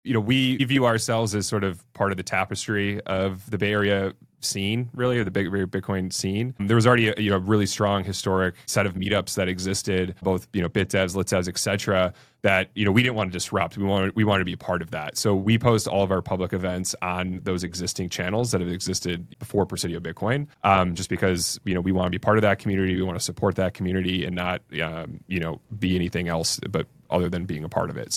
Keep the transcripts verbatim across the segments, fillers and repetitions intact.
you know, we view ourselves as sort of part of the tapestry of the Bay Area scene, really, or the Bay Area Bitcoin scene. There was already a you know really strong historic set of meetups that existed, both you know BitDevs, LitDevs, et cetera. That you know we didn't want to disrupt. We wanted we wanted to be a part of that. So we post all of our public events on those existing channels that have existed before Presidio Bitcoin. Um, just because you know we want to be part of that community, we want to support that community, and not um, you know be anything else, but other than being a part of it.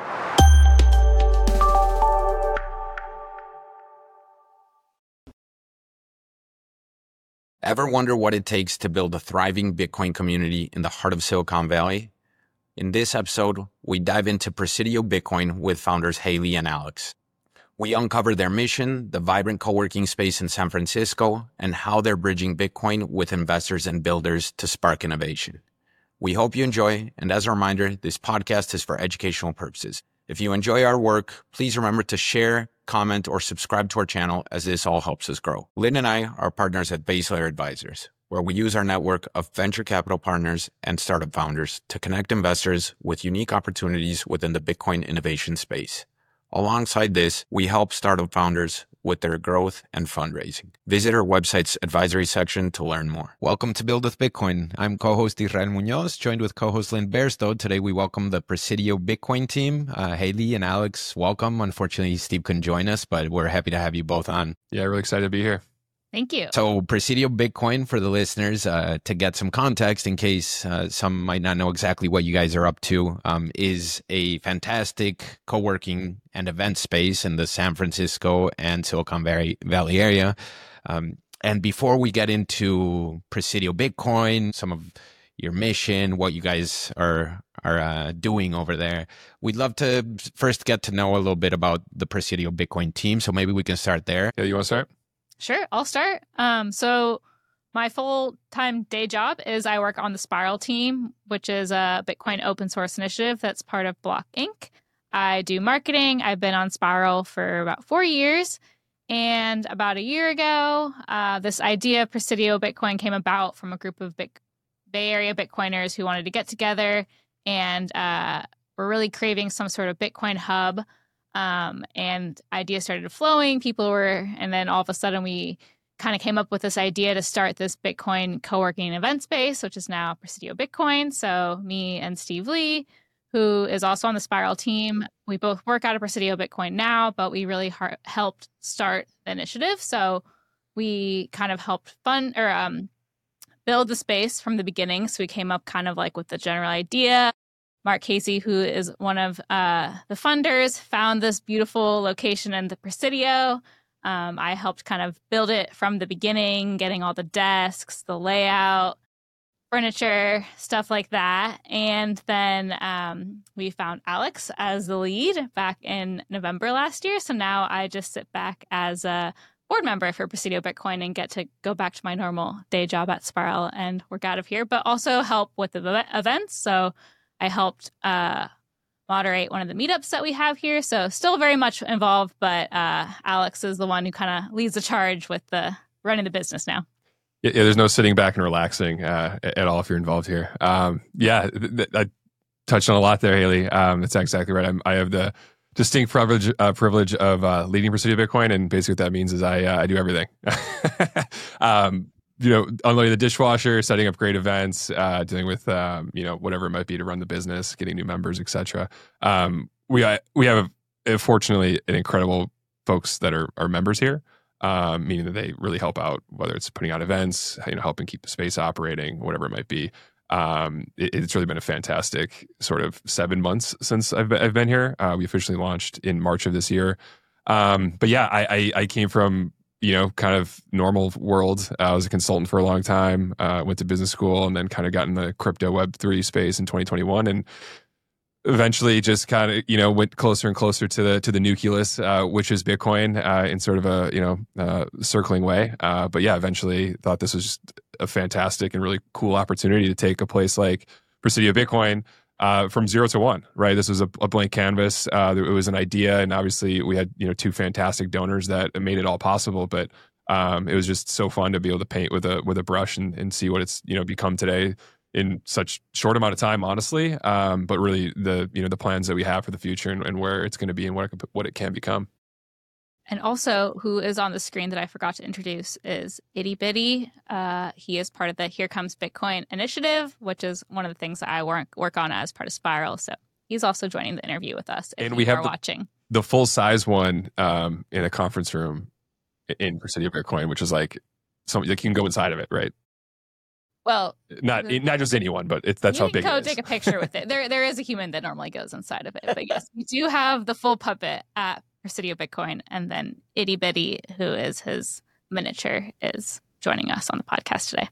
Ever wonder what it takes to build a thriving Bitcoin community in the heart of Silicon Valley? In this episode, we dive into Presidio Bitcoin with founders Haley and Alex. We uncover their mission, the vibrant co-working space in San Francisco, and how they're bridging Bitcoin with investors and builders to spark innovation. We hope you enjoy, and as a reminder, this podcast is for educational purposes. If you enjoy our work, please remember to share, comment, or subscribe to our channel, as this all helps us grow. Lynn and I are partners at Base Layer Advisors, where we use our network of venture capital partners and startup founders to connect investors with unique opportunities within the Bitcoin innovation space. Alongside this, we help startup founders with their growth and fundraising. Visit our website's advisory section to learn more. Welcome to Build with Bitcoin. I'm co-host Israel Munoz, joined with co-host Lynn Bairstow. Today we welcome the Presidio Bitcoin team. Uh, Haley and Alex, welcome. Unfortunately, Steve couldn't join us, but we're happy to have you both on. Yeah, really excited to be here. Thank you. So Presidio Bitcoin, for the listeners, uh, to get some context in case uh, some might not know exactly what you guys are up to, um, is a fantastic co-working and event space in the San Francisco and Silicon Valley, Valley area. Um, and before we get into Presidio Bitcoin, some of your mission, what you guys are are uh, doing over there, we'd love to first get to know a little bit about the Presidio Bitcoin team. So maybe we can start there. Yeah, you want to start? Sure, I'll start. Um, so my full-time day job is I work on the Spiral team, which is a Bitcoin open source initiative that's part of Block Incorporated. I do marketing. I've been on Spiral for about four years. And about a year ago, uh, this idea of Presidio Bitcoin came about from a group of Bay Area Bitcoiners who wanted to get together and uh, were really craving some sort of Bitcoin hub. Um, and ideas started flowing. People were, and then all of a sudden we kind of came up with this idea to start this Bitcoin co-working event space, which is now Presidio Bitcoin. So me and Steve Lee, who is also on the Spiral team, we both work out of Presidio Bitcoin now, but we really har- helped start the initiative. So we kind of helped fund or um, build the space from the beginning. So we came up kind of like with the general idea. Mark Casey, who is one of uh, the funders, found this beautiful location in the Presidio. Um, I helped kind of build it from the beginning, getting all the desks, the layout, furniture, stuff like that. And then um, we found Alex as the lead back in November last year. So now I just sit back as a board member for Presidio Bitcoin and get to go back to my normal day job at Spiral and work out of here, but also help with the events. So I helped uh, moderate one of the meetups that we have here. So still very much involved, but uh, Alex is the one who kind of leads the charge with the running the business now. Yeah, yeah there's no sitting back and relaxing uh, at all if you're involved here. Um, yeah, th- th- I touched on a lot there, Haley. Um, that's exactly right. I'm, I have the distinct privilege uh, privilege of uh, leading Presidio Bitcoin, and basically what that means is I uh, I do everything. um, you know, unloading the dishwasher, setting up great events, uh, dealing with, um, you know, whatever it might be to run the business, getting new members, et cetera. Um, we, uh, we have, uh, fortunately, an incredible folks that are, are members here, um, meaning that they really help out, whether it's putting out events, you know, helping keep the space operating, whatever it might be. Um, it, it's really been a fantastic sort of seven months since I've been, I've been here. Uh, we officially launched in March of this year. Um, but yeah, I, I, I came from, you know, kind of normal world. Uh, I was a consultant for a long time, uh, went to business school, and then kind of got in the crypto Web three space in twenty twenty-one, and eventually just kind of, you know, went closer and closer to the to the nucleus, uh, which is Bitcoin, uh, in sort of a, you know, uh, circling way. Uh, but yeah, eventually thought this was just a fantastic and really cool opportunity to take a place like Presidio Bitcoin Uh, from zero to one, right? This was a, a blank canvas. Uh, it was an idea, and obviously we had, you know, two fantastic donors that made it all possible. But um, it was just so fun to be able to paint with a with a brush and, and see what it's, you know, become today. in such short amount of time, honestly. Um, but really the, you know, the plans that we have for the future and, and where it's going to be and what it, what it can become. And also, who is on the screen that I forgot to introduce is Itty Bitty. Uh, he is part of the Here Comes Bitcoin initiative, which is one of the things that I work work on as part of Spiral. So he's also joining the interview with us. If and you we have are the, watching the full size one um, in a conference room in Presidio Bitcoin, which is like something like you can go inside of it, right? Well, not the, not just anyone, but it's that's how big you can it go is. Take a picture with it. There, there is a human that normally goes inside of it, but yes, we do have the full puppet at Presidio Bitcoin, and then Itty Bitty, who is his miniature, is joining us on the podcast today.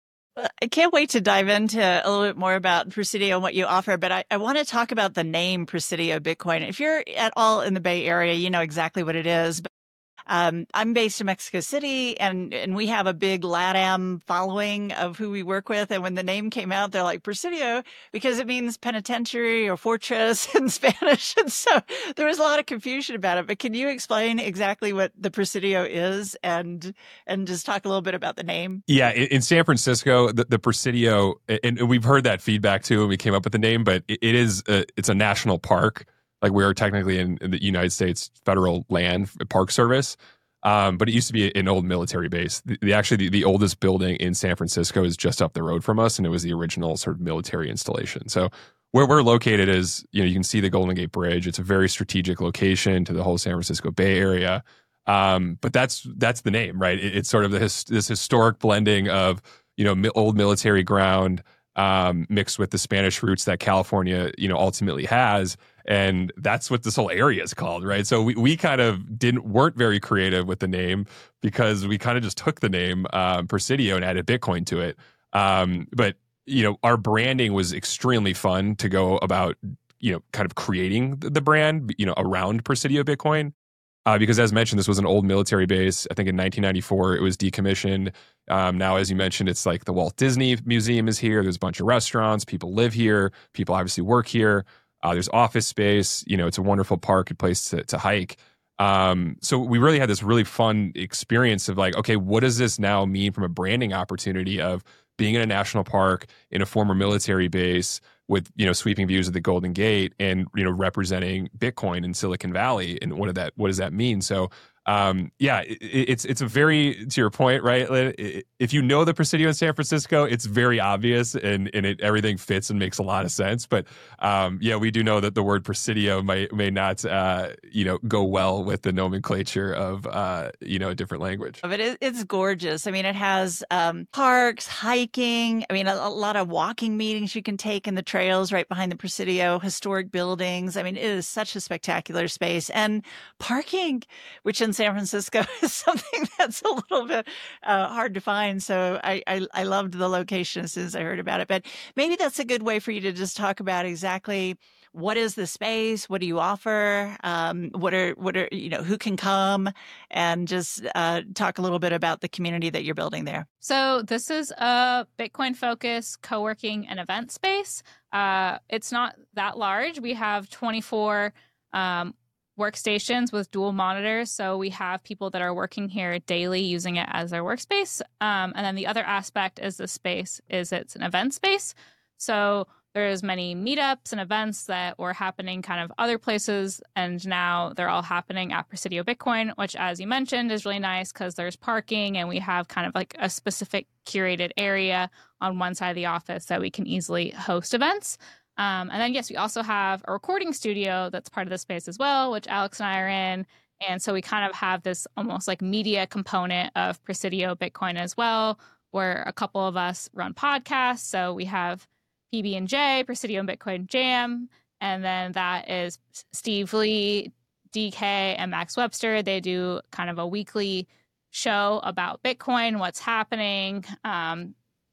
I can't wait to dive into a little bit more about Presidio and what you offer, but I, I want to talk about the name Presidio Bitcoin. If you're at all in the Bay Area, you know exactly what it is. But Um, I'm based in Mexico City, and, and we have a big LATAM following of who we work with. And when the name came out, they're like, Presidio, because it means penitentiary or fortress in Spanish. And so there was a lot of confusion about it. But can you explain exactly what the Presidio is and and just talk a little bit about the name? Yeah, in, in San Francisco, the, the Presidio, and, and we've heard that feedback too when we came up with the name, but it, it is a, it's a national park. Like we are technically in, in the United States federal land park service, um, but it used to be an old military base. The, the actually the, the oldest building in San Francisco is just up the road from us, and it was the original sort of military installation. So where we're located is, you know, you can see the Golden Gate Bridge. It's a very strategic location to the whole San Francisco Bay Area. Um, but that's that's the name, right? It, it's sort of the his, this historic blending of, you know, mi- old military ground um, mixed with the Spanish roots that California, you know, ultimately has. And that's what this whole area is called, right? So we, we kind of didn't weren't very creative with the name because we kind of just took the name um, Presidio and added Bitcoin to it. Um, but you know, our branding was extremely fun to go about, you know, kind of creating the, the brand, you know, around Presidio Bitcoin. Uh, because as mentioned, this was an old military base. I think in nineteen ninety-four, it was decommissioned. Um, now, as you mentioned, it's like the Walt Disney Museum is here. There's a bunch of restaurants. People live here. People obviously work here. Uh, there's office space. You know, it's a wonderful park, a place to, to hike. Um, so we really had this really fun experience of like, okay, what does this now mean from a branding opportunity of being in a national park in a former military base with, you know, sweeping views of the Golden Gate and, you know, representing Bitcoin in Silicon Valley, and what did that what does that mean? So um, yeah, it, it's it's a very, to your point, right? If you know the Presidio in San Francisco, it's very obvious, and and it everything fits and makes a lot of sense. But um, yeah, we do know that the word Presidio may may not uh, you know go well with the nomenclature of uh, you know a different language. But it, it's gorgeous. I mean, it has um, parks, hiking. I mean, a, a lot of walking meetings you can take in the trails right behind the Presidio, historic buildings. I mean, it is such a spectacular space, and parking, which in San Francisco is something that's a little bit uh, hard to find. So I, I, I loved the location as soon as I heard about it. But maybe that's a good way for you to just talk about exactly what is the space, what do you offer, um, what are what are you know who can come, and just uh, talk a little bit about the community that you're building there. So this is a Bitcoin-focused co-working and event space. Uh, it's not that large. We have twenty-four um, workstations with dual monitors. So we have people that are working here daily using it as their workspace. Um, and then the other aspect is the space is it's an event space. So there's many meetups and events that were happening kind of other places. And now they're all happening at Presidio Bitcoin, which, as you mentioned, is really nice because there's parking and we have kind of like a specific curated area on one side of the office that we can easily host events. Um, and then, yes, we also have a recording studio that's part of the space as well, which Alex and I are in. And so we kind of have this almost like media component of Presidio Bitcoin as well, where a couple of us run podcasts. So we have P B and J, Presidio and Bitcoin Jam, and then that is Steve Lee, D K, and Max Webster. They do kind of a weekly show about Bitcoin, what's happening, um,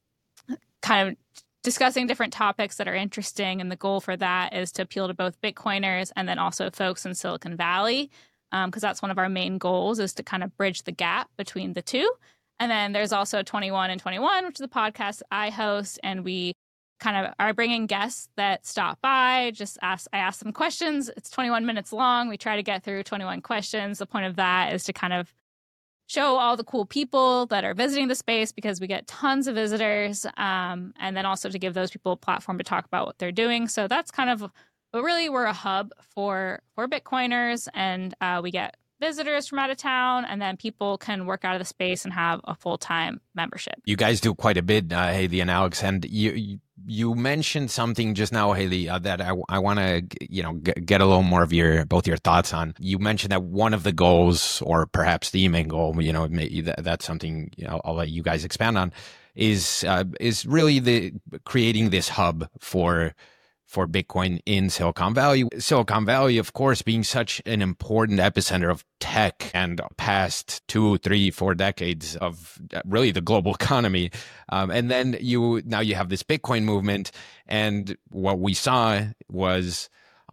kind of discussing different topics that are interesting. And the goal for that is to appeal to both Bitcoiners and then also folks in Silicon Valley, because um, that's one of our main goals is to kind of bridge the gap between the two. And then there's also twenty-one and twenty-one, which is a podcast I host, and we kind of are bringing guests that stop by. Just ask, I ask them questions. It's twenty-one minutes long. We try to get through twenty-one questions. The point of that is to kind of show all the cool people that are visiting the space because we get tons of visitors, um, and then also to give those people a platform to talk about what they're doing. So that's kind of, but really we're a hub for for Bitcoiners, and uh, we get visitors from out of town, and then people can work out of the space and have a full-time membership. You guys do quite a bit, uh, Haley and Alex, and you you, you mentioned something just now, Haley, uh, that I, I want to you know g- get a little more of your both your thoughts on. You mentioned that one of the goals, or perhaps the main goal, you know, may, that, that's something you know, I'll let you guys expand on, is uh, is really the creating this hub for. for Bitcoin in Silicon Valley. Silicon Valley, of course, being such an important epicenter of tech and past two, three, four decades of really the global economy. Um, and then you now you have this Bitcoin movement, and what we saw was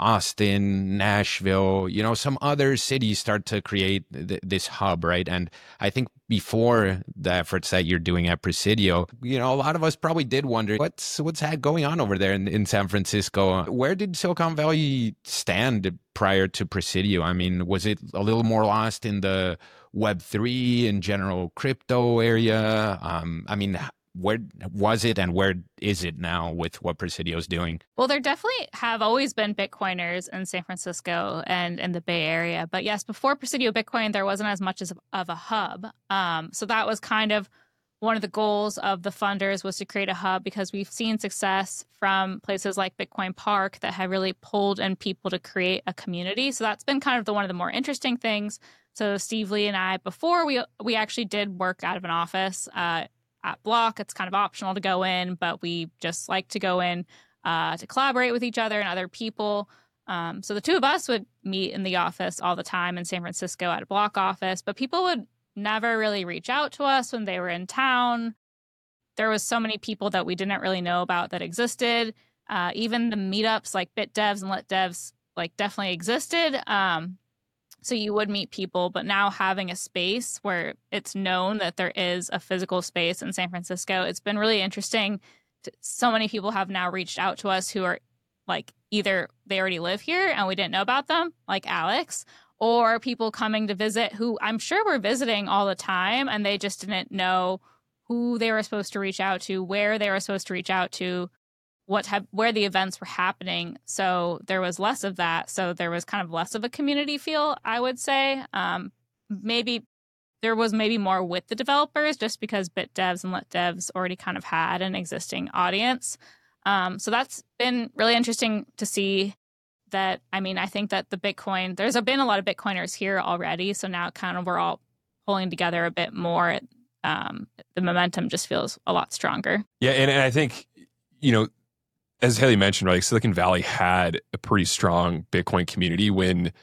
Austin, Nashville, you know, some other cities start to create th- this hub, right? And I think before the efforts that you're doing at Presidio, you know, a lot of us probably did wonder what's what's going on over there in, in San Francisco. Where did Silicon Valley stand prior to Presidio? I mean, was it a little more lost in the Web three and general crypto area? Um, I mean, where was it and where is it now with what Presidio is doing? Well, there definitely have always been Bitcoiners in San Francisco and in the Bay Area. But yes, before Presidio Bitcoin, there wasn't as much as of a hub. Um, so that was kind of one of the goals of the funders, was to create a hub, because we've seen success from places like Bitcoin Park that have really pulled in people to create a community. So that's been kind of the one of the more interesting things. So Steve Lee and I, before we we actually did work out of an office uh, at Block. It's kind of optional to go in, but we just like to go in uh, to collaborate with each other and other people. Um, so the two of us would meet in the office all the time in San Francisco at a Block office, but people would never really reach out to us when they were in town. There was so many people that we didn't really know about that existed. Uh, even the meetups like BitDevs and LitDevs like definitely existed. Um, So you would meet people, but now having a space where it's known that there is a physical space in San Francisco, it's been really interesting. So many people have now reached out to us who are like, either they already live here and we didn't know about them, like Alex, or people coming to visit who I'm sure were visiting all the time and they just didn't know who they were supposed to reach out to, where they were supposed to reach out to, what have, where the events were happening. So there was less of that. So there was kind of less of a community feel, I would say. Um, maybe there was maybe more with the developers, just because BitDevs and LitDevs already kind of had an existing audience. Um, so that's been really interesting to see that. I mean, I think that the Bitcoin, there's been a lot of Bitcoiners here already. So now kind of we're all pulling together a bit more. Um, the momentum just feels a lot stronger. Yeah. And, and I think, you know, as Haley mentioned, right, like Silicon Valley had a pretty strong Bitcoin community when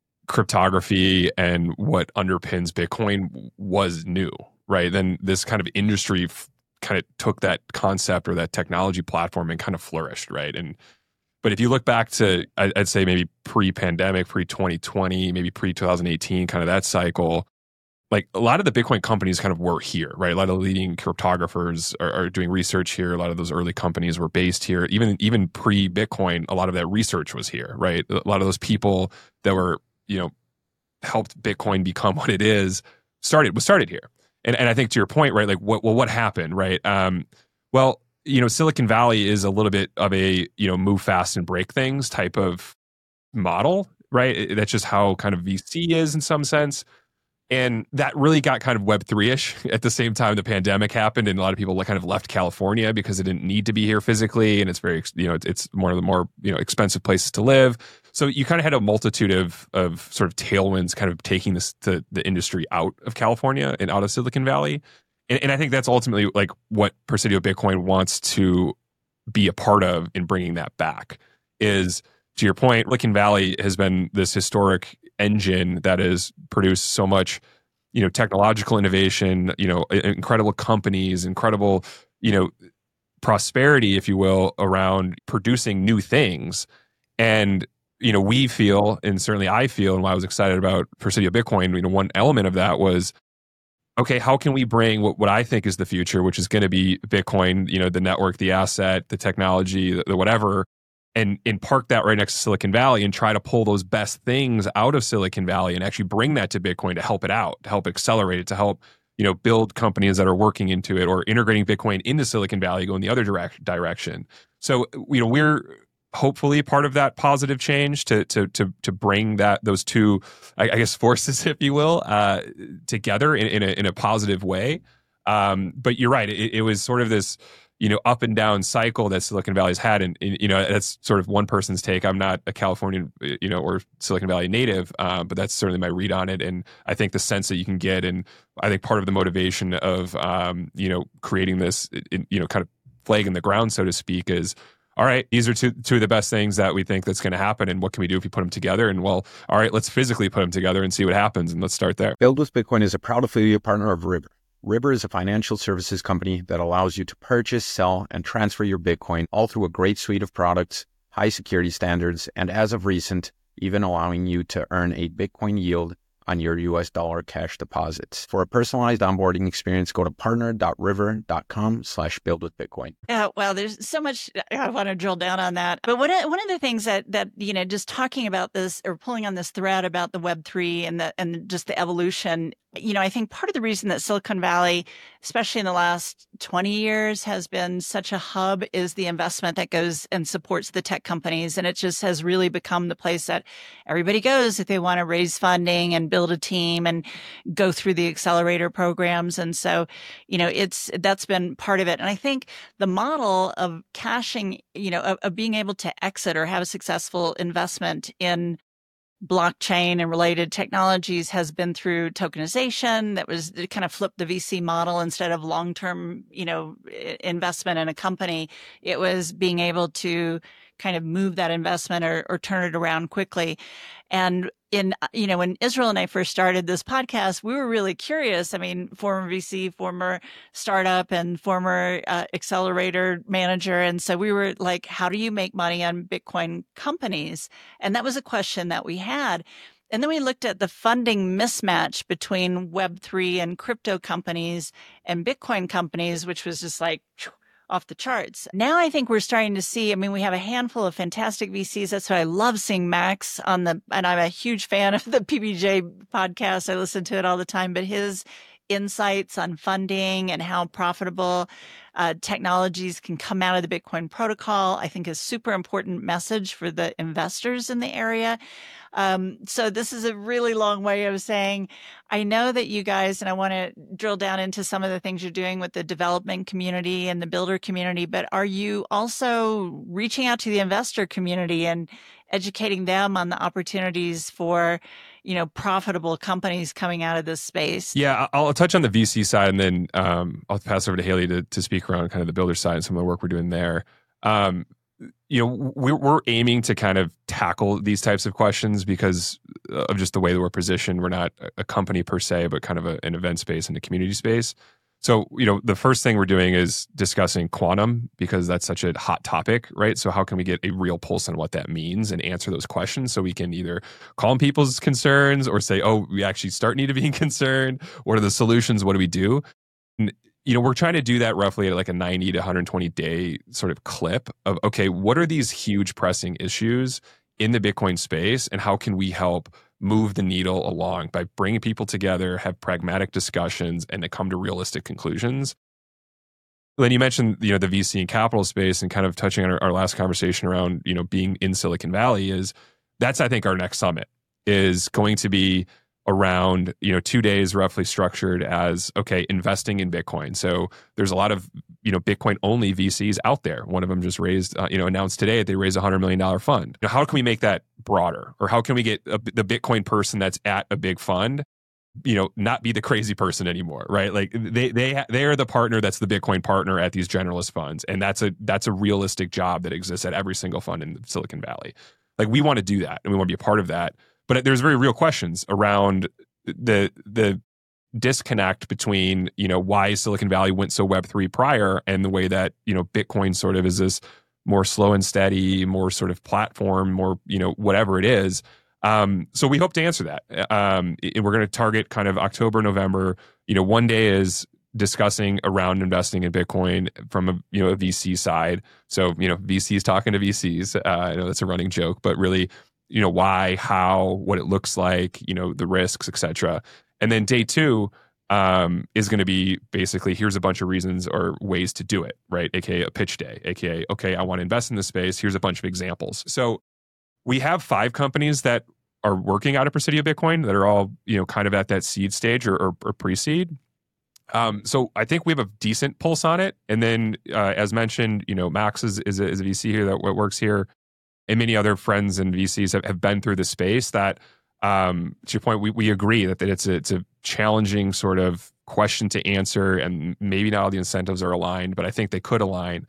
cryptography and what underpins Bitcoin was new, right? Then this kind of industry f- kind of took that concept or that technology platform and kind of flourished, right? And but if you look back to, I'd say maybe pre-pandemic, pre-twenty twenty, maybe pre-twenty eighteen, kind of that cycle, like a lot of the Bitcoin companies kind of were here, right? A lot of the leading cryptographers are, are doing research here. A lot of those early companies were based here. Even even pre-Bitcoin, a lot of that research was here, right? A lot of those people that were, you know, helped Bitcoin become what it is started was started here. And and I think to your point, right? Like, what well, what happened, right? Um, well, you know, Silicon Valley is a little bit of a, you know, move fast and break things type of model, right? That's just how kind of V C is in some sense. And that really got kind of Web three-ish at the same time the pandemic happened, and a lot of people kind of left California because they didn't need to be here physically, and it's very, you know, it's one of the more, you know, expensive places to live. So you kind of had a multitude of of sort of tailwinds kind of taking this to the industry out of California and out of Silicon Valley. And, and I think that's ultimately like what Presidio Bitcoin wants to be a part of in bringing that back. Is, to your point, Silicon Valley has been this historic engine that has produced so much, you know, technological innovation, you know, incredible companies, incredible, you know, prosperity, if you will, around producing new things. And, you know, we feel, and certainly I feel, and why I was excited about Presidio Bitcoin, you know, one element of that was, okay, how can we bring what, what I think is the future, which is going to be Bitcoin, you know, the network, the asset, the technology, the, the whatever, and, and park that right next to Silicon Valley and try to pull those best things out of Silicon Valley and actually bring that to Bitcoin to help it out, to help accelerate it, to help, you know, build companies that are working into it or integrating Bitcoin into Silicon Valley, going the other direct, direction. So, you know, we're hopefully part of that positive change to to to to bring that those two, I, I guess, forces, if you will, uh, together in, in a in a positive way. Um, but you're right; it, it was sort of this, you know, up and down cycle that Silicon Valley's had, and, and you know, that's sort of one person's take. I'm not a Californian, you know, or Silicon Valley native, um, but that's certainly my read on it. And I think the sense that you can get, and I think part of the motivation of, um, you know, creating this, you know, kind of flag in the ground, so to speak, is, all right, these are two, two of the best things that we think that's going to happen. And what can we do if we put them together? And well, all right, let's physically put them together and see what happens. And let's start there. Build with Bitcoin is a proud affiliate partner of River. River is a financial services company that allows you to purchase, sell, and transfer your Bitcoin all through a great suite of products, high security standards, and as of recent, even allowing you to earn a Bitcoin yield on your U S dollar cash deposits. For a personalized onboarding experience, go to partner.river.com slash build with Bitcoin. Yeah, well, there's so much I want to drill down on that. But one of, one of the things that, that, you know, just talking about this or pulling on this thread about the Web three and the, and just the evolution, you know, I think part of the reason that Silicon Valley, especially in the last twenty years, has been such a hub is the investment that goes and supports the tech companies. And it just has really become the place that everybody goes if they want to raise funding and build a team and go through the accelerator programs. And so, you know, it's, that's been part of it. And I think the model of cashing, you know, of, of being able to exit or have a successful investment in blockchain and related technologies has been through tokenization. That was it kind of flipped the V C model. Instead of long-term, you know, investment in a company, it was being able to kind of move that investment or, or turn it around quickly. And in, you know, when Israel and I first started this podcast, we were really curious. I mean, former V C, former startup, and former uh, accelerator manager. And so we were like, how do you make money on Bitcoin companies? And that was a question that we had. And then we looked at the funding mismatch between Web three and crypto companies and Bitcoin companies, which was just like off the charts. Now I think we're starting to see, I mean, we have a handful of fantastic V Cs. That's why I love seeing Max on the, and I'm a huge fan of the P B J podcast. I listen to it all the time, but his insights on funding and how profitable uh, technologies can come out of the Bitcoin protocol, I think is super important message for the investors in the area. Um, so this is a really long way of saying, I know that you guys, and I want to drill down into some of the things you're doing with the development community and the builder community, but are you also reaching out to the investor community and educating them on the opportunities for, you know, profitable companies coming out of this space? Yeah, I'll touch on the V C side, and then um, I'll pass over to Haley to, to speak around kind of the builder side and some of the work we're doing there. Um, you know, we're, we're aiming to kind of tackle these types of questions because of just the way that we're positioned. We're not a company per se, but kind of a, an event space and a community space. So, you know, the first thing we're doing is discussing quantum because that's such a hot topic, right? So how can we get a real pulse on what that means and answer those questions so we can either calm people's concerns or say, oh, we actually start need to be concerned. What are the solutions? What do we do? And, you know, we're trying to do that roughly at like a ninety to one hundred twenty day sort of clip of, okay, what are these huge pressing issues in the Bitcoin space and how can we help move the needle along by bringing people together, have pragmatic discussions, and to come to realistic conclusions. Then you mentioned, you know, the V C and capital space and kind of touching on our, our last conversation around, you know, being in Silicon Valley is that's, I think, our next summit is going to be around, you know, two days roughly structured as, okay, investing in Bitcoin. So there's a lot of, you know, Bitcoin only V Cs out there. One of them just raised, uh, you know, announced today that they raised a one hundred million dollars fund. Now, how can we make that broader? Or how can we get a, the Bitcoin person that's at a big fund, you know, not be the crazy person anymore, right? Like they they they are the partner that's the Bitcoin partner at these generalist funds. And that's a that's a realistic job that exists at every single fund in Silicon Valley. Like we want to do that and we want to be a part of that. But there's very real questions around the the disconnect between, you know, why Silicon Valley went so Web three prior and the way that, you know, Bitcoin sort of is this more slow and steady, more sort of platform, more, you know, whatever it is. Um, so we hope to answer that. Um, and we're going to target kind of October, November. You know, one day is discussing around investing in Bitcoin from a you know a V C side. So you know V Cs talking to V Cs. Uh, I know that's a running joke, but really, you know why, how, what it looks like, you know the risks, et cetera. And then day two um, is going to be basically here's a bunch of reasons or ways to do it, right? A K A a pitch day, A K A okay, I want to invest in this space. Here's a bunch of examples. So we have five companies that are working out of Presidio Bitcoin that are all you know kind of at that seed stage or, or, or pre-seed. Um, so I think we have a decent pulse on it. And then, uh, as mentioned, you know, Max is, is, a, is a V C here that works here, and many other friends and V Cs have, have been through the space that, um, to your point, we, we agree that, that it's a, it's a challenging sort of question to answer, and maybe not all the incentives are aligned, but I think they could align.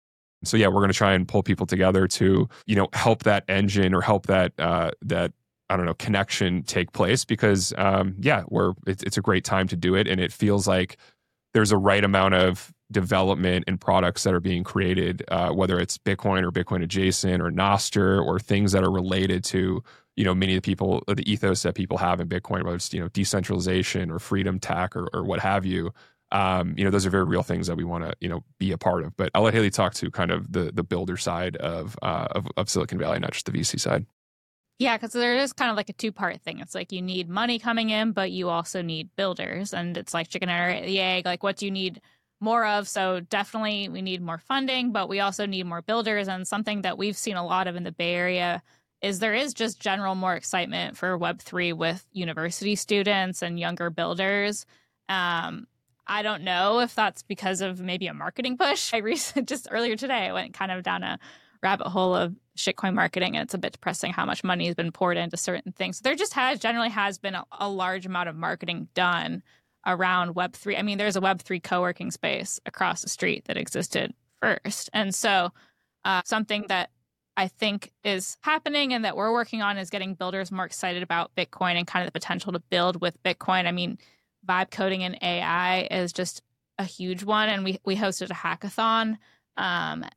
So yeah, we're going to try and pull people together to, you know, help that engine or help that, uh, that, I don't know, connection take place because, um, yeah, we're it's, it's a great time to do it. And it feels like there's a right amount of development and products that are being created, uh, whether it's Bitcoin or Bitcoin adjacent or Nostr or things that are related to, you know, many of the people, the ethos that people have in Bitcoin, whether it's, you know, decentralization or freedom tech or, or what have you. Um, you know, those are very real things that we want to, you know, be a part of. But I'll let Haley talk to kind of the the builder side of, uh, of, of Silicon Valley, not just the V C side. Yeah, because there is kind of like a two-part thing. It's like you need money coming in, but you also need builders. And it's like chicken or the egg. Like, what do you need more of? So definitely we need more funding, but we also need more builders. And something that we've seen a lot of in the Bay Area is there is just general more excitement for Web three with university students and younger builders. Um, I don't know if that's because of maybe a marketing push. I recently, just earlier today, I went kind of down a rabbit hole of shitcoin marketing, and it's a bit depressing how much money has been poured into certain things. So there just has generally has been a, a large amount of marketing done around Web three. I mean, there's a Web three co-working space across the street that existed first. And so uh, something that I think is happening and that we're working on is getting builders more excited about Bitcoin and kind of the potential to build with Bitcoin. I mean, vibe coding and A I is just a huge one. And we, we hosted a hackathon. Um,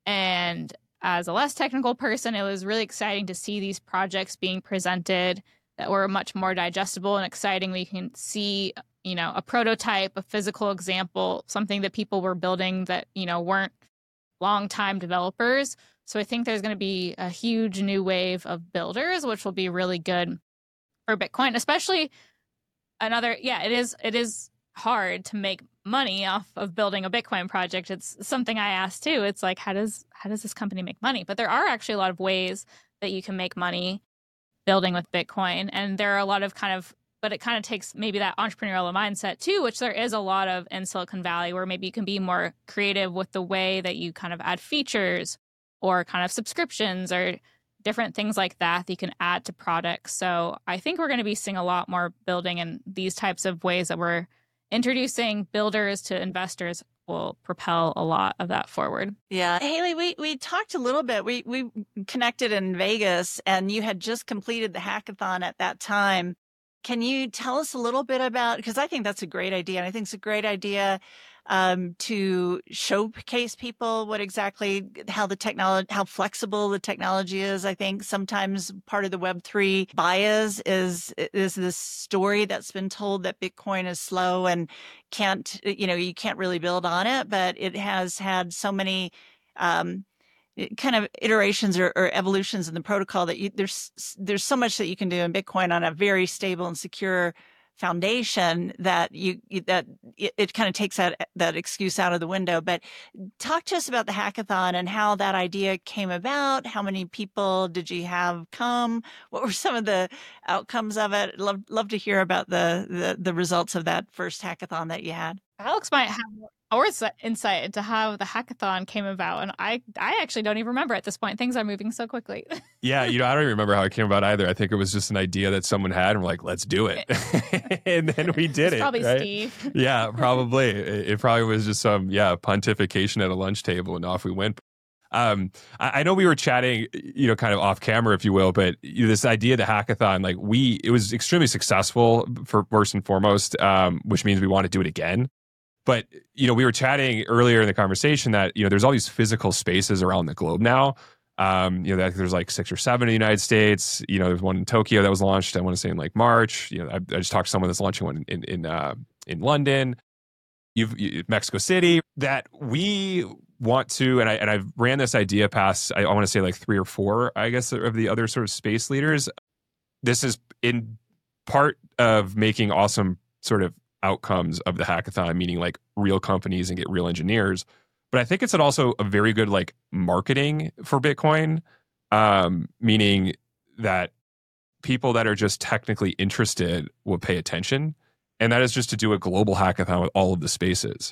and as a less technical person, it was really exciting to see these projects being presented that were much more digestible and exciting. We can see, you know, a prototype, a physical example, something that people were building that, you know, weren't long-time developers. So I think there's going to be a huge new wave of builders, which will be really good for Bitcoin, especially another, yeah, it is, it is hard to make money off of building a Bitcoin project. It's something I asked too. It's like, how does how does this company make money? But there are actually a lot of ways that you can make money building with Bitcoin. And there are a lot of kind of, but it kind of takes maybe that entrepreneurial mindset too, which there is a lot of in Silicon Valley, where maybe you can be more creative with the way that you kind of add features or kind of subscriptions or different things like that that you can add to products. So I think we're going to be seeing a lot more building in these types of ways that we're introducing builders to investors will propel a lot of that forward. Yeah. Haley, we, we talked a little bit. We, we connected in Vegas, and you had just completed the hackathon at that time. Can you tell us a little bit about, because I think that's a great idea. And I think it's a great idea um, to showcase people what exactly, how the technology, how flexible the technology is. I think sometimes part of the Web three bias is, is this story that's been told that Bitcoin is slow and can't, you know, you can't really build on it, but it has had so many, um, kind of iterations or, or evolutions in the protocol that you, there's, there's so much that you can do in Bitcoin on a very stable and secure foundation that you, that it, it kind of takes that, that excuse out of the window. But talk to us about the hackathon and how that idea came about. How many people did you have come? What were some of the outcomes of it? Love, love to hear about the, the, the results of that first hackathon that you had. Alex might have more insight into how the hackathon came about. And I, I actually don't even remember at this point. Things are moving so quickly. Yeah, you know, I don't even remember how it came about either. I think it was just an idea that someone had, and we're like, let's do it. And then we did it's it. Probably right? Steve. Yeah, probably. It, it probably was just some, yeah, pontification at a lunch table, and off we went. Um, I, I know we were chatting, you know, kind of off camera, if you will, but you know, this idea of the hackathon, like we, it was extremely successful for first and foremost, um, which means we want to do it again. But, you know, we were chatting earlier in the conversation that, you know, there's all these physical spaces around the globe now. Um, you know, there's like six or seven in the United States. You know, there's one in Tokyo that was launched, I want to say in like March. You know, I, I just talked to someone that's launching one in, in, uh, in London. you've you, Mexico City, that we want to, and I and I've ran this idea past, I, I want to say like three or four, I guess, of the other sort of space leaders. This is in part of making awesome sort of outcomes of the hackathon, meaning like real companies and get real engineers. But I think it's also a very good like marketing for Bitcoin, um, meaning that people that are just technically interested will pay attention. And that is just to do a global hackathon with all of the spaces.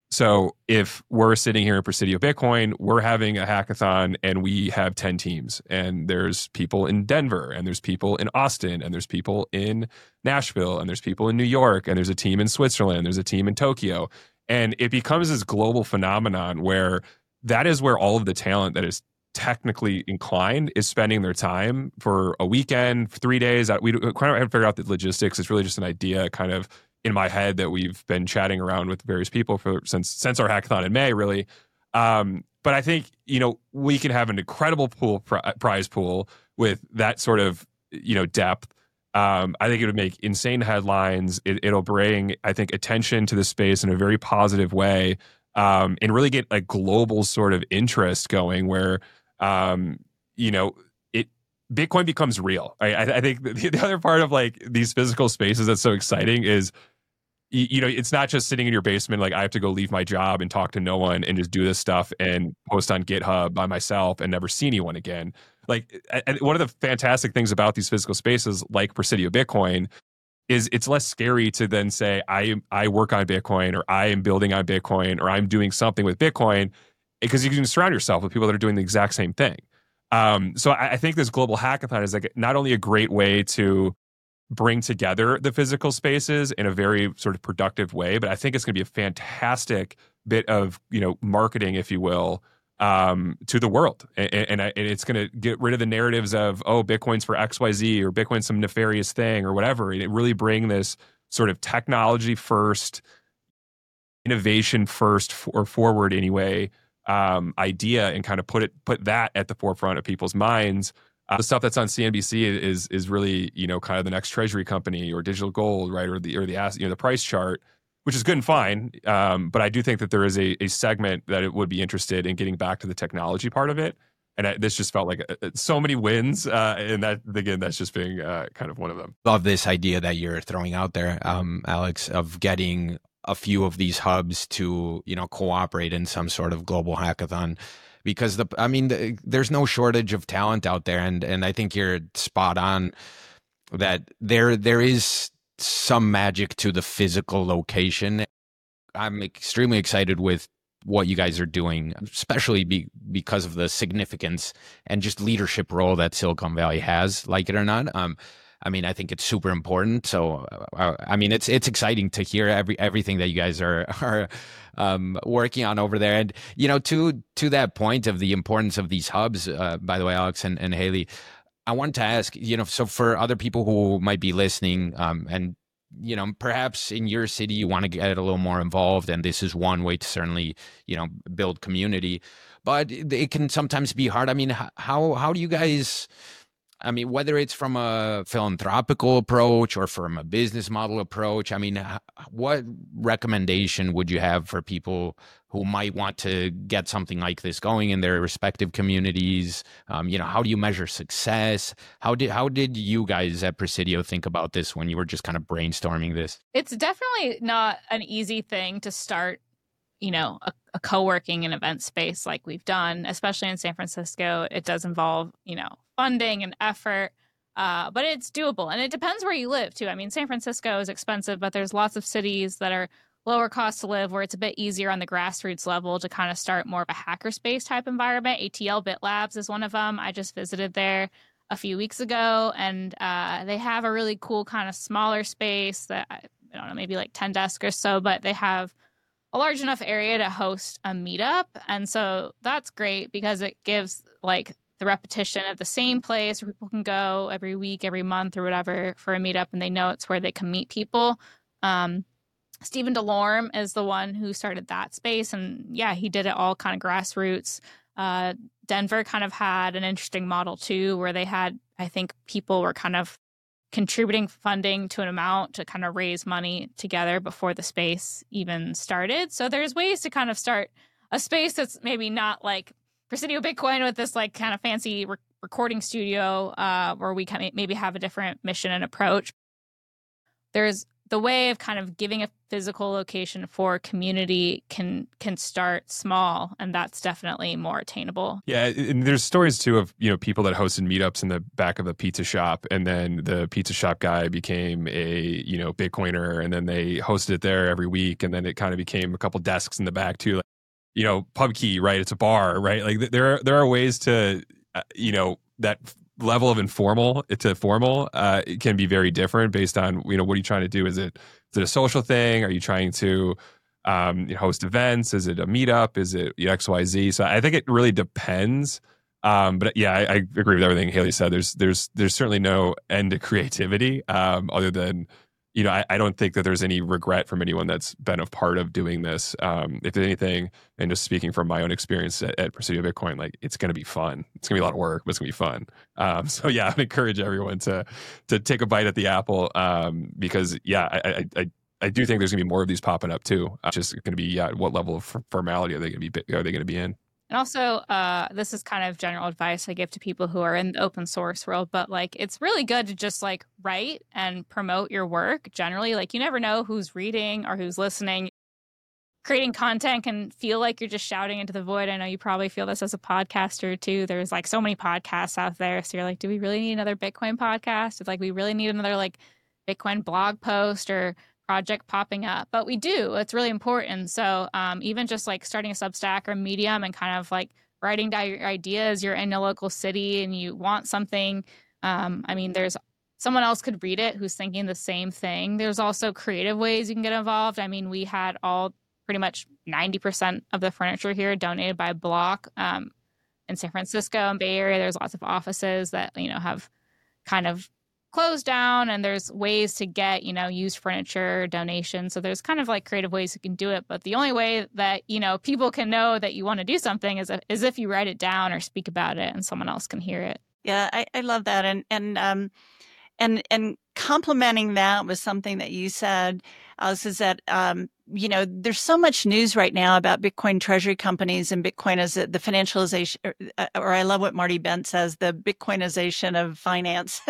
So if we're sitting here in Presidio Bitcoin, we're having a hackathon and we have ten teams, and there's people in Denver, and there's people in Austin, and there's people in Nashville, and there's people in New York, and there's a team in Switzerland, there's a team in Tokyo. And it becomes this global phenomenon where that is where all of the talent that is technically inclined is spending their time for a weekend, for three days. We kind of haven't figured out the logistics. It's really just an idea kind of in my head that we've been chatting around with various people for since since our hackathon in May, really. Um, but I think, you know, we can have an incredible pool prize pool with that sort of, you know, depth. Um, I think it would make insane headlines. It, it'll bring, I think, attention to the space in a very positive way, um, and really get a global sort of interest going where, um, you know, it Bitcoin becomes real. I, I, I think the, the other part of like these physical spaces that's so exciting is, you, you know, it's not just sitting in your basement. Like I have to go leave my job and talk to no one and just do this stuff and post on GitHub by myself and never see anyone again. Like, and one of the fantastic things about these physical spaces, like Presidio Bitcoin, is it's less scary to then say, I I work on Bitcoin, or I am building on Bitcoin, or I'm doing something with Bitcoin, because you can surround yourself with people that are doing the exact same thing. Um, so I, I think this global hackathon is like not only a great way to bring together the physical spaces in a very sort of productive way, but I think it's going to be a fantastic bit of, you know, marketing, if you will, um, to the world. And, and, and it's going to get rid of the narratives of, oh, Bitcoin's for X Y Z, or Bitcoin's some nefarious thing or whatever. And it really bring this sort of technology first, innovation first, or forward anyway, um, idea, and kind of put it, put that at the forefront of people's minds. Uh, the stuff that's on C N B C is is really, you know, kind of the next treasury company or digital gold, right? Or the or the asset, you know, the price chart, which is good and fine. Um, but I do think that there is a, a segment that it would be interested in getting back to the technology part of it. And I, this just felt like a, so many wins. Uh, and that, again, that's just being uh, kind of one of them. Love this idea that you're throwing out there, um, Alex, of getting a few of these hubs to, you know, cooperate in some sort of global hackathon. Because the, I mean, the, there's no shortage of talent out there, and and I think you're spot on that there there is some magic to the physical location. I'm extremely excited with what you guys are doing, especially be, because of the significance and just leadership role that Silicon Valley has, like it or not. Um, I mean, I think it's super important. So, uh, I mean, it's it's exciting to hear every everything that you guys are are um, working on over there. And you know, to to that point of the importance of these hubs. Uh, by the way, Alex and, and Haley, I wanted to ask, you know, so for other people who might be listening, um, and you know, perhaps in your city you want to get a little more involved, and this is one way to certainly, you know, build community. But it can sometimes be hard. I mean, how how do you guys? I mean, whether it's from a philanthropical approach or from a business model approach, I mean, what recommendation would you have for people who might want to get something like this going in their respective communities? Um, you know, how do you measure success? How did how did you guys at Presidio think about this when you were just kind of brainstorming this? It's definitely not an easy thing to start, you know, a, a co-working and event space like we've done, especially in San Francisco. It does involve, you know, funding and effort, uh, but it's doable. And it depends where you live, too. I mean, San Francisco is expensive, but there's lots of cities that are lower cost to live where it's a bit easier on the grassroots level to kind of start more of a hackerspace type environment. A T L BitLabs is one of them. I just visited there a few weeks ago, and uh, they have a really cool kind of smaller space that, I don't know, maybe like ten desks or so, but they have a large enough area to host a meetup. And so that's great because it gives like the repetition of the same place where people can go every week, every month or whatever for a meetup, and they know it's where they can meet people. Um, Stephen DeLorme is the one who started that space. And yeah, he did it all kind of grassroots. Uh, Denver kind of had an interesting model too, where they had, I think people were kind of contributing funding to an amount to kind of raise money together before the space even started. So there's ways to kind of start a space that's maybe not like Presidio Bitcoin with this like kind of fancy re- recording studio uh, where we can maybe have a different mission and approach. There's the way of kind of giving a physical location for community can can start small, and that's definitely more attainable. Yeah, and there's stories too of, you know, people that hosted meetups in the back of a pizza shop, and then the pizza shop guy became a, you know, Bitcoiner, and then they hosted it there every week, and then it kind of became a couple desks in the back too. Like, you know, PubKey, right? It's a bar, right? Like there are there are ways to, uh, you know, that level of informal to formal uh, it can be very different based on, you know, what are you trying to do? Is it is it a social thing? Are you trying to um, host events? Is it a meetup? Is it X Y Z? So I think it really depends. Um, but yeah, I, I agree with everything Haley said. There's there's there's certainly no end to creativity um, other than, you know, I, I don't think that there's any regret from anyone that's been a part of doing this. Um, if anything, and just speaking from my own experience at, at Presidio Bitcoin, like it's going to be fun. It's going to be a lot of work, but it's going to be fun. Um, so yeah, I encourage everyone to to take a bite at the apple um, because yeah, I, I I I do think there's going to be more of these popping up too. It's just going to be yeah, what level of formality are they going to be? Are they going to be in? And also, uh, this is kind of general advice I give to people who are in the open source world, but like it's really good to just like write and promote your work generally. Like you never know who's reading or who's listening. Creating content can feel like you're just shouting into the void. I know you probably feel this as a podcaster too. There's like so many podcasts out there. So you're like, do we really need another Bitcoin podcast? It's like, we really need another like Bitcoin blog post or project popping up, but we do. It's really important. So um, even just like starting a Substack or Medium and kind of like writing down your ideas, you're in a local city and you want something. Um, I mean, there's someone else could read it who's thinking the same thing. There's also creative ways you can get involved. I mean, we had all pretty much ninety percent of the furniture here donated by Block um, in San Francisco and Bay Area. There's lots of offices that, you know, have kind of closed down, and there's ways to get, you know, used furniture donations. So there's kind of like creative ways you can do it. But the only way that, you know, people can know that you want to do something is if, is if you write it down or speak about it and someone else can hear it. Yeah, I, I love that. And, and, um, and, and complementing that with something that you said, Alex, is that, um, you know, there's so much news right now about Bitcoin treasury companies and Bitcoin as the financialization, or, or I love what Marty Bent says, the Bitcoinization of finance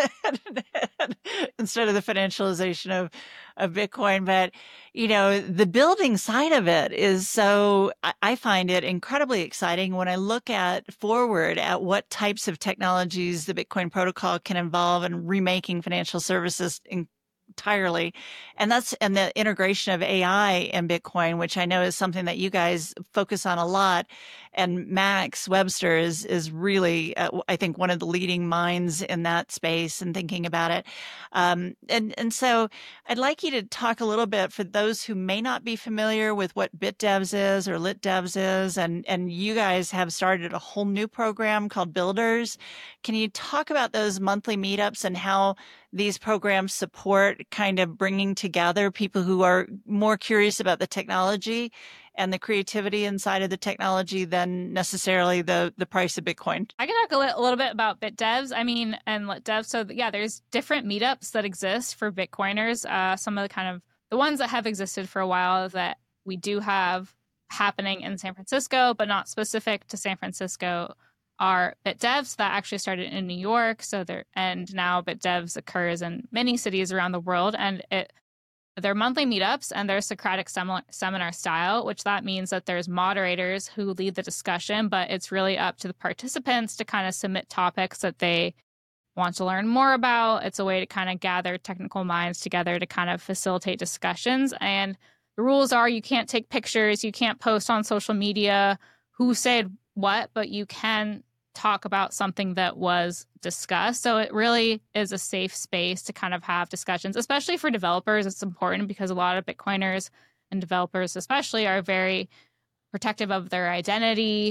instead of the financialization of, of Bitcoin. But, you know, the building side of it is so, I find it incredibly exciting when I look at forward at what types of technologies the Bitcoin protocol can involve in remaking financial services in entirely. And that's, and the integration of A I and Bitcoin, which I know is something that you guys focus on a lot. And Max Webster is, is really, uh, I think, one of the leading minds in that space and thinking about it. Um, and, and so I'd like you to talk a little bit for those who may not be familiar with what BitDevs is or LitDevs is. And, and you guys have started a whole new program called Builders. Can you talk about those monthly meetups and how these programs support kind of bringing together people who are more curious about the technology and the creativity inside of the technology than necessarily the the price of Bitcoin? I can talk a, li- a little bit about BitDevs. I mean, and LitDevs. So yeah, there's different meetups that exist for Bitcoiners. Uh, some of the kind of the ones that have existed for a while that we do have happening in San Francisco, but not specific to San Francisco, are BitDevs that actually started in New York. So there, and now BitDevs occurs in many cities around the world, and it they're monthly meetups and they're Socratic sem- seminar style, which that means that there's moderators who lead the discussion, but it's really up to the participants to kind of submit topics that they want to learn more about. It's a way to kind of gather technical minds together to kind of facilitate discussions. And the rules are you can't take pictures, you can't post on social media who said what, but you can talk about something that was discussed. So it really is a safe space to kind of have discussions, especially for developers. It's important because a lot of Bitcoiners and developers especially are very protective of their identity.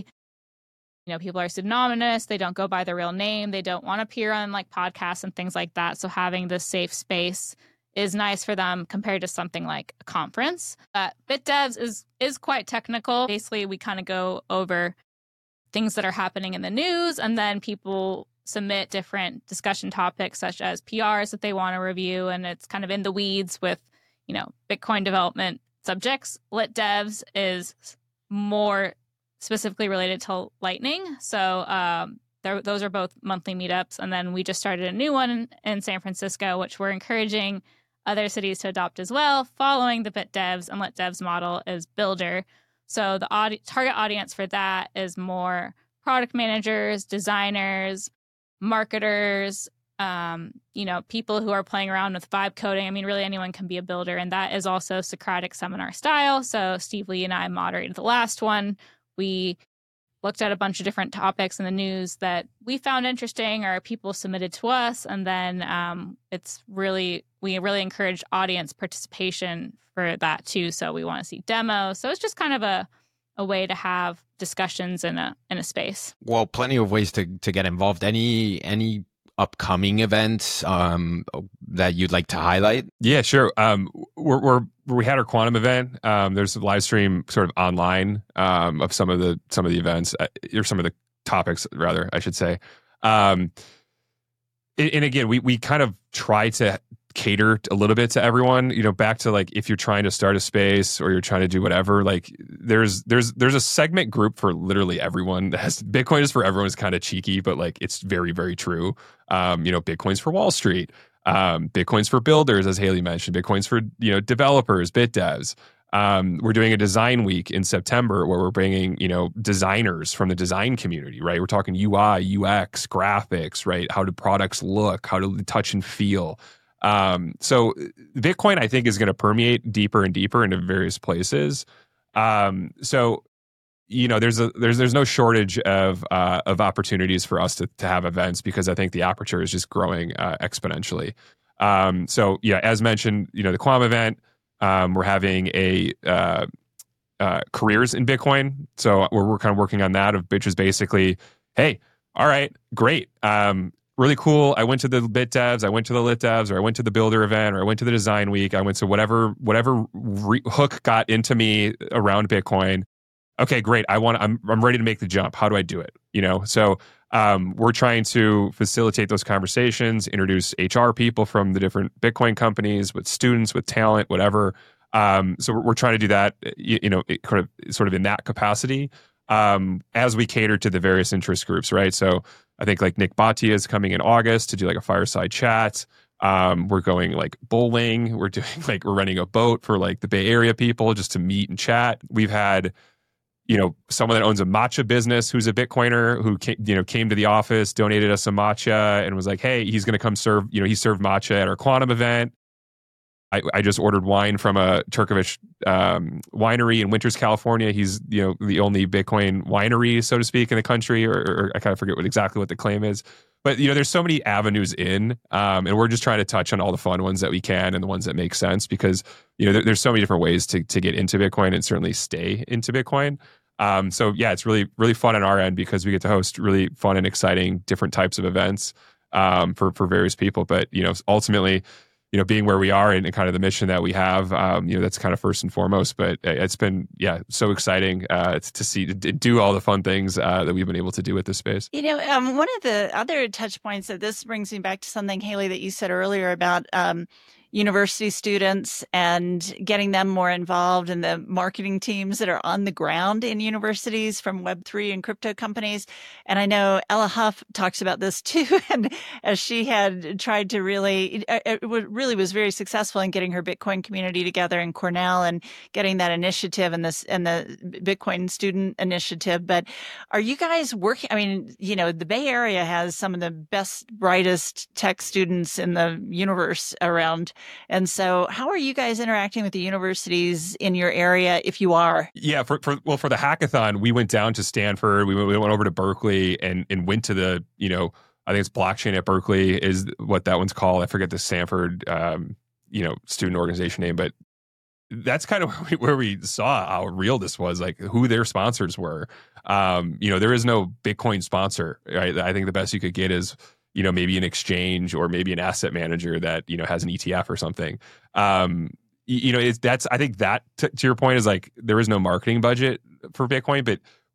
You know, people are pseudonymous. They don't go by their real name. They don't want to appear on like podcasts and things like that. So having this safe space is nice for them compared to something like a conference. Uh, BitDevs is is quite technical. Basically, we kind of go over things that are happening in the news, and then people submit different discussion topics such as P Rs that they want to review, and it's kind of in the weeds with, you know, Bitcoin development subjects. Lit Devs is more specifically related to Lightning. So um, those are both monthly meetups. And then we just started a new one in, in San Francisco, which we're encouraging other cities to adopt as well, following the Bit Devs and Lit Devs model is Builder. So the audi- target audience for that is more product managers, designers, marketers, um, you know, people who are playing around with vibe coding. I mean, really anyone can be a builder. And that is also Socratic seminar style. So Steve Lee and I moderated the last one. We looked at a bunch of different topics in the news that we found interesting or people submitted to us. And then um, it's really, we really encourage audience participation for that too. So we want to see demos. So it's just kind of a, a way to have discussions in a in a space. Well, plenty of ways to, to get involved. Any any upcoming events um, that you'd like to highlight? Yeah, sure. Um, we're, we're we had our quantum event. Um, there's a live stream sort of online um, of some of the some of the events uh, or some of the topics, rather, I should say. Um, and, and again, we we kind of try to cater a little bit to everyone. You know, back to like if you're trying to start a space or you're trying to do whatever, like there's there's there's a segment group for literally everyone. That has Bitcoin is for everyone is kind of cheeky, but like it's very very true. Um, you know, Bitcoin's for Wall Street. Um, Bitcoin's for builders, as Haley mentioned. Bitcoin's for, you know, developers, bit devs. Um, we're doing a design week in September where we're bringing, you know, designers from the design community, right? We're talking U I, U X, graphics, right? How do products look? How do they touch and feel? Um, so Bitcoin, I think, is going to permeate deeper and deeper into various places. Um, so you know, there's a there's there's no shortage of uh, of opportunities for us to to have events because I think the aperture is just growing uh, exponentially. Um, so yeah, as mentioned, you know, the Quam event, um, we're having a uh, uh, careers in Bitcoin. So we're we're kind of working on that, of which is basically, hey, all right, great, um, really cool. I went to the Bit Devs, I went to the Lit Devs, or I went to the Builder event, or I went to the Design Week. I went to whatever whatever re- hook got into me around Bitcoin. Okay, great. I want. I'm. I'm ready to make the jump. How do I do it? You know. So um, we're trying to facilitate those conversations, introduce H R people from the different Bitcoin companies, with students, with talent, whatever. Um, so we're, we're trying to do that. You, you know, it, kind of sort of in that capacity um, as we cater to the various interest groups, right? So I think like Nick Bhatia is coming in August to do like a fireside chat. Um, we're going like bowling. We're doing like we're renting a boat for like the Bay Area people just to meet and chat. We've had, you know, someone that owns a matcha business who's a Bitcoiner who came, you know, came to the office, donated us some matcha and was like, hey, he's going to come serve, you know, he served matcha at our quantum event. I, I just ordered wine from a Turkovic um, winery in Winters, California. He's, you know, the only Bitcoin winery, so to speak, in the country, or, or I kind of forget what exactly what the claim is. But, you know, there's so many avenues in, um, and we're just trying to touch on all the fun ones that we can and the ones that make sense because, you know, there, there's so many different ways to to get into Bitcoin and certainly stay into Bitcoin. Um, so, yeah, it's really, really fun on our end because we get to host really fun and exciting different types of events um, for, for various people. But, you know, ultimately, you know, being where we are and, and kind of the mission that we have, um, you know, that's kind of first and foremost. But it's been, yeah, so exciting uh, to see, to do all the fun things uh, that we've been able to do with this space. You know, um, one of the other touch points that this brings me back to something, Haley, that you said earlier about um, university students and getting them more involved in the marketing teams that are on the ground in universities from Web three and crypto companies. And I know Ella Huff talks about this too. And as she had tried to really, it really was very successful in getting her Bitcoin community together in Cornell and getting that initiative and this and the Bitcoin student initiative. But are you guys working? I mean, you know, the Bay Area has some of the best, brightest tech students in the universe around. And so how are you guys interacting with the universities in your area, if you are? Yeah, for, for well, for the hackathon, we went down to Stanford. We went, we went over to Berkeley and, and went to the, you know, I think it's Blockchain at Berkeley is what that one's called. I forget the Stanford, um, you know, student organization name, but that's kind of where we, where we saw how real this was, like who their sponsors were. Um, you know, there is no Bitcoin sponsor, right? I think the best you could get is, you know, maybe an exchange or maybe an asset manager that, you know, has an E T F or something. Um, you, you know, it's, that's, I think that t- to your point is like, there is no marketing budget for Bitcoin, but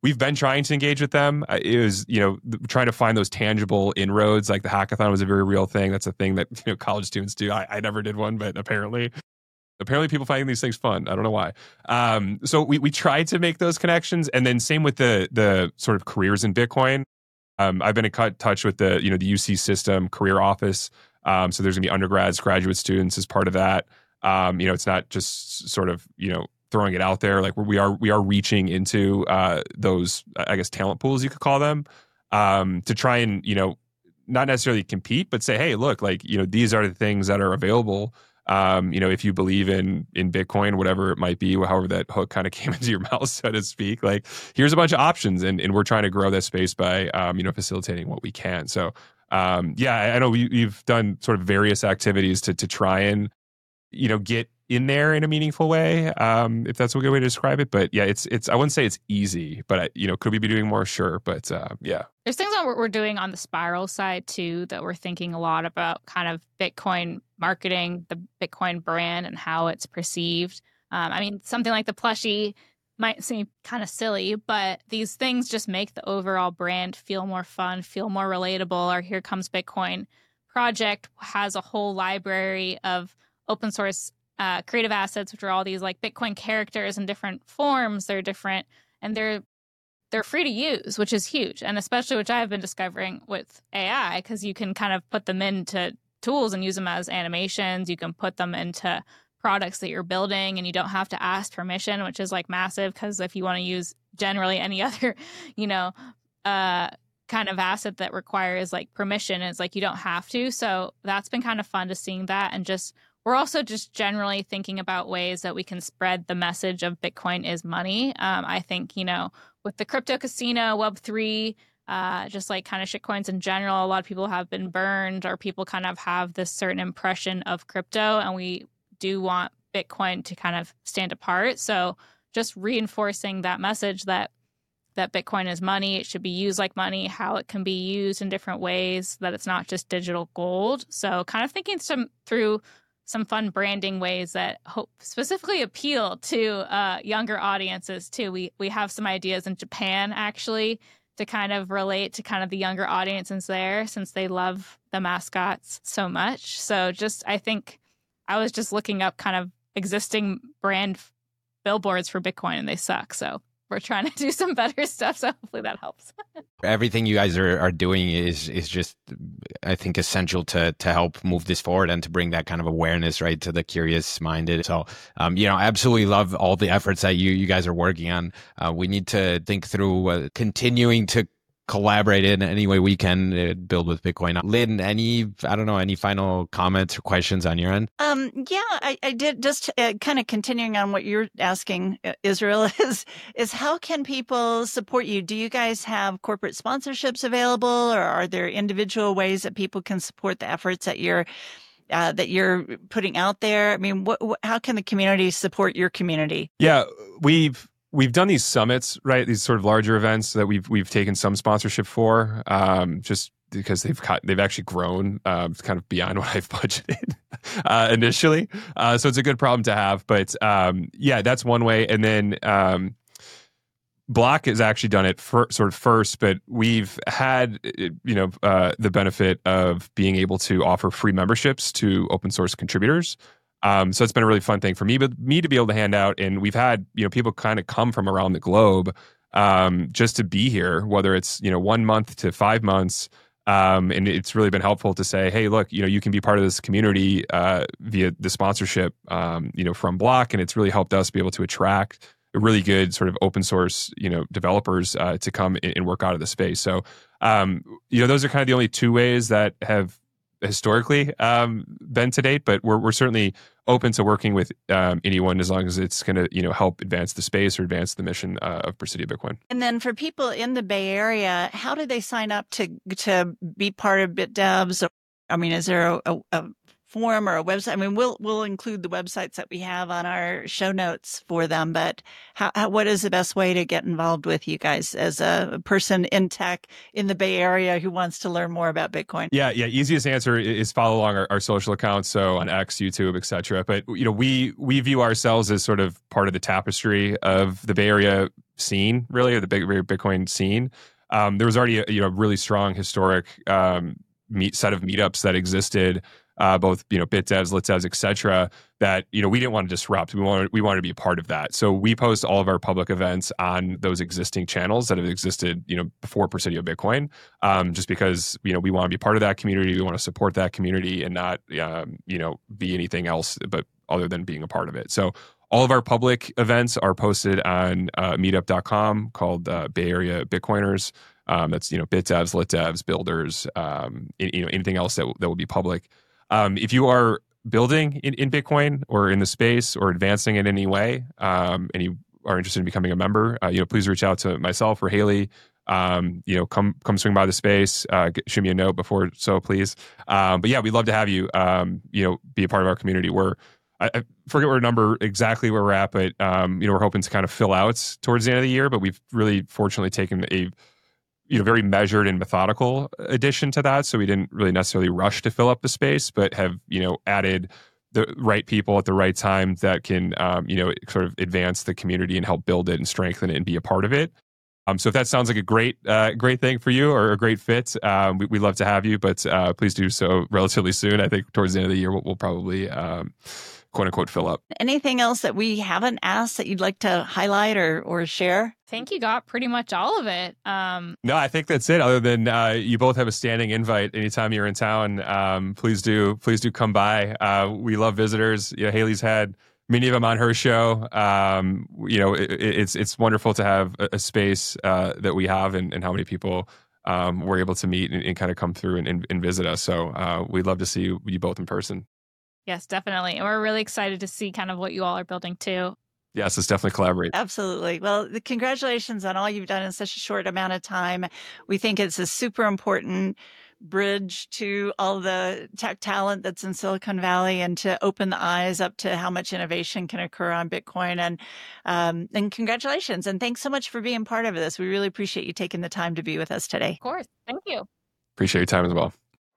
we've been trying to engage with them. Uh, It was, you know, th- trying to find those tangible inroads. Like the hackathon was a very real thing. That's a thing that, you know, college students do. I, I never did one, but apparently, apparently people finding these things fun. I don't know why. Um, so we we tried to make those connections, and then same with the the sort of careers in Bitcoin. Um, I've been in cut- touch with the you know the U C system career office. Um, so there's gonna be undergrads, graduate students as part of that. Um, you know, it's not just sort of you know throwing it out there. Like we are we are reaching into uh, those I guess talent pools you could call them um, to try and you know not necessarily compete, but say, hey, look, like you know these are the things that are available. Um, you know, if you believe in in Bitcoin, whatever it might be, however that hook kind of came into your mouth, so to speak, like here's a bunch of options, and, and we're trying to grow that space by um, you know facilitating what we can. So um, yeah, I, I know we, we've done sort of various activities to to try and you know get in there in a meaningful way, um, if that's a good way to describe it. But yeah, it's it's I wouldn't say it's easy, but I, you know, could we be doing more? Sure, but uh, yeah. There's things that we're doing on the Spiral side too that we're thinking a lot about, kind of Bitcoin marketing, the Bitcoin brand, and how it's perceived. Um, I mean, something like the plushie might seem kind of silly, but these things just make the overall brand feel more fun, feel more relatable. Our Here Comes Bitcoin project has a whole library of open source uh, creative assets, which are all these like Bitcoin characters in different forms. They're different, and they're they're free to use, which is huge. And especially, which I've been discovering with A I, because you can kind of put them into tools and use them as animations. You can put them into products that you're building, and you don't have to ask permission, which is like massive, because if you want to use generally any other, you know, uh, kind of asset that requires like permission, it's like you don't have to. So that's been kind of fun to seeing that. And just we're also just generally thinking about ways that we can spread the message of Bitcoin is money. Um, I think, you know, with the crypto casino, Web three, uh, just like kind of shitcoins in general, a lot of people have been burned, or people kind of have this certain impression of crypto, and we do want Bitcoin to kind of stand apart. So just reinforcing that message that that Bitcoin is money, it should be used like money, how it can be used in different ways, that it's not just digital gold. So kind of thinking some through some fun branding ways that hope specifically appeal to uh, younger audiences too. We we have some ideas in Japan actually to kind of relate to kind of the younger audiences there, since they love the mascots so much. So just I think I was just looking up kind of existing brand billboards for Bitcoin, and they suck. So we're trying to do some better stuff. So hopefully that helps. Everything you guys are, are doing is is just, I think, essential to to help move this forward and to bring that kind of awareness, right, to the curious minded. So, um, you know, I absolutely love all the efforts that you you guys are working on. Uh, we need to think through uh, continuing to collaborate in any way we can uh, build with Bitcoin. Lynn, any, I don't know, any final comments or questions on your end? Um, yeah, I, I did just uh, kind of continuing on what you're asking, uh, Israel, is, is how can people support you? Do you guys have corporate sponsorships available, or are there individual ways that people can support the efforts that you're Uh, that you're putting out there? I mean, what, what, how can the community support your community? Yeah, we've we've done these summits, right? These sort of larger events that we've we've taken some sponsorship for, um, just because they've got, they've actually grown um, kind of beyond what I've budgeted uh, initially. Uh, so it's a good problem to have. But um, yeah, that's one way. And then um, Block has actually done it for, sort of first, but we've had, you know, uh, the benefit of being able to offer free memberships to open source contributors. Um, so it's been a really fun thing for me, but me to be able to hand out. And we've had, you know, people kind of come from around the globe um, just to be here, whether it's, you know, one month to five months. Um, and it's really been helpful to say, hey, look, you know, you can be part of this community uh, via the sponsorship, um, you know, from Block. And it's really helped us be able to attract really good sort of open source, you know, developers uh, to come and work out of the space. So, um, you know, those are kind of the only two ways that have historically um, been to date, but we're we're certainly open to working with um, anyone as long as it's going to, you know, help advance the space or advance the mission uh, of Presidio Bitcoin. And then for people in the Bay Area, how do they sign up to to be part of BitDevs? I mean, is there a, a, a form or a website? I mean, we'll we'll include the websites that we have on our show notes for them, but how, how what is the best way to get involved with you guys as a person in tech in the Bay Area who wants to learn more about Bitcoin? Yeah, yeah. Easiest answer is follow along our, our social accounts, so on X, YouTube, et cetera. But you know, we we view ourselves as sort of part of the tapestry of the Bay Area scene, really, or the big Bitcoin scene. Um, there was already a you know really strong historic um, meet, set of meetups that existed, uh, both you know BitDevs, LitDevs, et cetera. That you know we didn't want to disrupt. We wanted we wanted to be a part of that. So we post all of our public events on those existing channels that have existed you know before Presidio Bitcoin, um, just because you know we want to be part of that community. We want to support that community and not um, you know be anything else but other than being a part of it. So all of our public events are posted on uh, meetup dot com called uh, Bay Area Bitcoiners. Um, that's you know BitDevs, LitDevs, Builders, um, you know anything else that that will be public. Um, if you are building in, in Bitcoin or in the space or advancing in any way, um, and you are interested in becoming a member, uh, you know please reach out to myself or Haley. Um, you know, come come swing by the space. Uh, get, shoot me a note before so, please. Um, but yeah, we'd love to have you. Um, you know, be a part of our community. We're I forget what number exactly where we're at, but um, you know we're hoping to kind of fill out towards the end of the year. But we've really fortunately taken a you know very measured and methodical addition to that, so we didn't really necessarily rush to fill up the space, but have you know added the right people at the right time that can um, you know sort of advance the community and help build it and strengthen it and be a part of it. Um, so if that sounds like a great uh, great thing for you or a great fit, um, we, we'd love to have you. But uh, please do so relatively soon. I think towards the end of the year we'll, we'll probably. Um, quote unquote fill up. Anything else that we haven't asked that you'd like to highlight or or share? I think you got pretty much all of it. Um, no, I think that's it. Other than uh, you both have a standing invite anytime you're in town. Um, please do, please do come by. Uh, we love visitors. You know, Haley's had many of them on her show. Um, you know, it, it's it's wonderful to have a, a space uh, that we have, and, and how many people um, we're able to meet and, and kind of come through and, and, and visit us. So uh, we'd love to see you, you both in person. Yes, definitely. And we're really excited to see kind of what you all are building too. Yes, let's definitely collaborate. Absolutely. Well, the, congratulations on all you've done in such a short amount of time. We think it's a super important bridge to all the tech talent that's in Silicon Valley and to open the eyes up to how much innovation can occur on Bitcoin. And, um, and congratulations. And thanks so much for being part of this. We really appreciate you taking the time to be with us today. Of course. Thank you. Appreciate your time as well.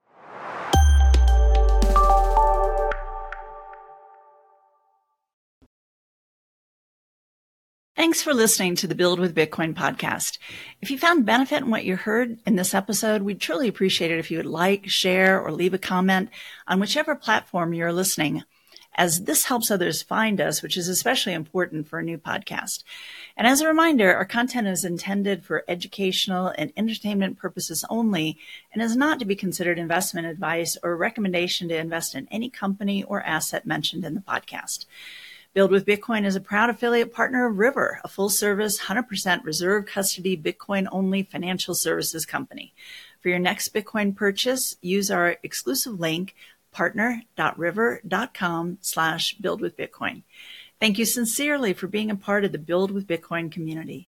Thanks for listening to the Build with Bitcoin podcast. If you found benefit in what you heard in this episode, we'd truly appreciate it if you would like, share, or leave a comment on whichever platform you're listening, as this helps others find us, which is especially important for a new podcast. And as a reminder, our content is intended for educational and entertainment purposes only and is not to be considered investment advice or a recommendation to invest in any company or asset mentioned in the podcast. Build with Bitcoin is a proud affiliate partner of River, a full-service, one hundred percent reserve custody, Bitcoin-only financial services company. For your next Bitcoin purchase, use our exclusive link, partner.river.com slash build with Bitcoin. Thank you sincerely for being a part of the Build with Bitcoin community.